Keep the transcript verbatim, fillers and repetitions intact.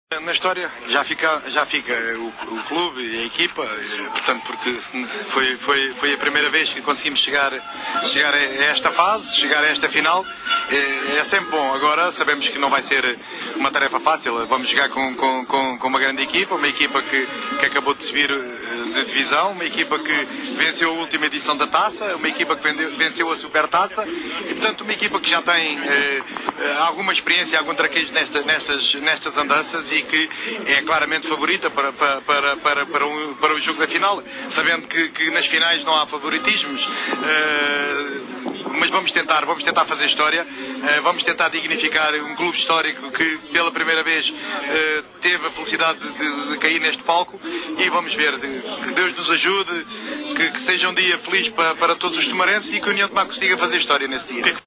Na história já fica, já fica o, o clube e a equipa, portanto, porque foi, foi, foi a primeira vez que conseguimos chegar, chegar a esta fase, chegar a esta final. É, é sempre bom. Agora sabemos que não vai ser uma tarefa fácil. Vamos jogar com, com, com, com uma grande equipa, uma equipa que, que acabou de subir de divisão, uma equipa que venceu a última edição da taça, uma equipa que venceu a supertaça e, portanto, uma equipa que já tem eh, alguma experiência, algum traquejo nestas, nestas, nestas andanças e que é claramente favorita para, para, para, para, para, o, para o jogo da final, sabendo que, que nas finais não há favoritismos, uh, mas vamos tentar, vamos tentar fazer história, uh, vamos tentar dignificar um clube histórico que pela primeira vez uh, teve a felicidade de, de, de cair neste palco e vamos ver, de, que Deus nos ajude, que, que seja um dia feliz para, para todos os tomarenses e que a União de Tomar consiga fazer história nesse dia.